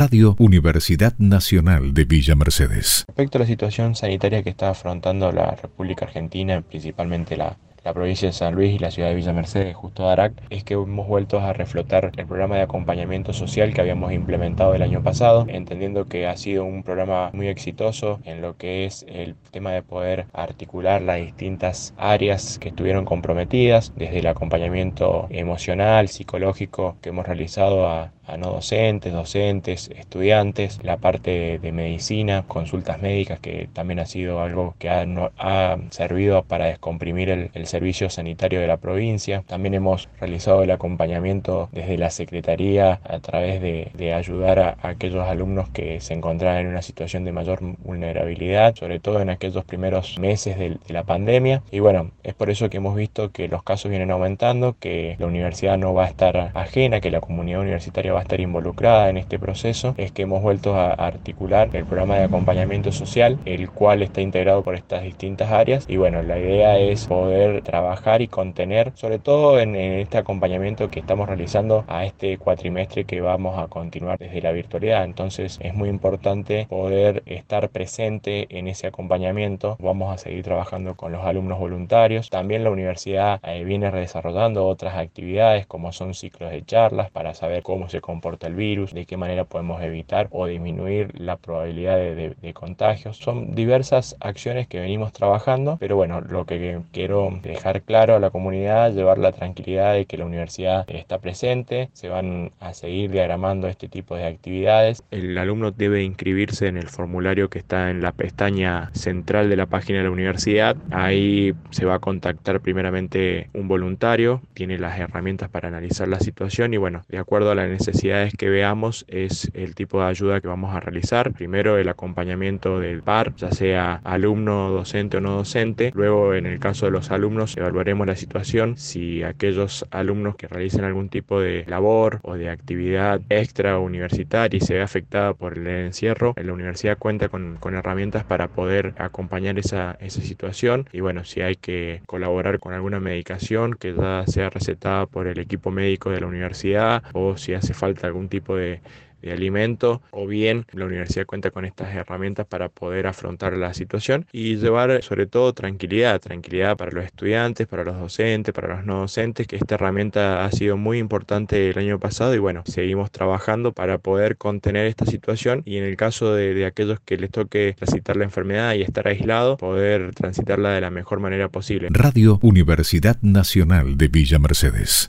Radio Universidad Nacional de Villa Mercedes. Respecto a la situación sanitaria que está afrontando la República Argentina, principalmente la provincia de San Luis y la ciudad de Villa Mercedes, justo Darac, es que hemos vuelto a reflotar el programa de acompañamiento social que habíamos implementado el año pasado, entendiendo que ha sido un programa muy exitoso en lo que es el tema de poder articular las distintas áreas que estuvieron comprometidas, desde el acompañamiento emocional, psicológico que hemos realizado a no docentes, estudiantes, la parte de medicina, consultas médicas, que también ha sido algo que ha servido para descomprimir el servicio sanitario de la provincia. También hemos realizado el acompañamiento desde la Secretaría a través de ayudar a aquellos alumnos que se encontraban en una situación de mayor vulnerabilidad, sobre todo en aquellos primeros meses de la pandemia. Y bueno, es por eso que hemos visto que los casos vienen aumentando, que la universidad no va a estar ajena, que la comunidad universitaria va a estar involucrada en este proceso. Es que hemos vuelto a articular el programa de acompañamiento social, el cual está integrado por estas distintas áreas. Y bueno, la idea es poder trabajar y contener, sobre todo en este acompañamiento que estamos realizando a este cuatrimestre que vamos a continuar desde la virtualidad. Entonces es muy importante poder estar presente en ese acompañamiento. Vamos a seguir trabajando con los alumnos voluntarios. También la universidad viene desarrollando otras actividades como son ciclos de charlas para saber cómo se comporta el virus, de qué manera podemos evitar o disminuir la probabilidad de contagios. Son diversas acciones que venimos trabajando, pero bueno, lo que quiero dejar claro a la comunidad, llevar la tranquilidad de que la universidad está presente, se van a seguir diagramando este tipo de actividades. El alumno debe inscribirse en el formulario que está en la pestaña central de la página de la universidad. Ahí se va a contactar primeramente un voluntario, tiene las herramientas para analizar la situación y bueno, de acuerdo a las necesidades que veamos es el tipo de ayuda que vamos a realizar. Primero el acompañamiento del par, ya sea alumno, docente o no docente. Luego, en el caso de los alumnos, evaluaremos la situación. Si aquellos alumnos que realicen algún tipo de labor o de actividad extra universitaria y se ve afectada por el encierro, la universidad cuenta con herramientas para poder acompañar esa situación. Y bueno, si hay que colaborar con alguna medicación que ya sea recetada por el equipo médico de la universidad, o si hace falta algún tipo de alimento, o bien la universidad cuenta con estas herramientas para poder afrontar la situación y llevar sobre todo tranquilidad para los estudiantes, para los docentes, para los no docentes, que esta herramienta ha sido muy importante el año pasado y bueno, seguimos trabajando para poder contener esta situación y en el caso de aquellos que les toque transitar la enfermedad y estar aislados, poder transitarla de la mejor manera posible. Radio Universidad Nacional de Villa Mercedes.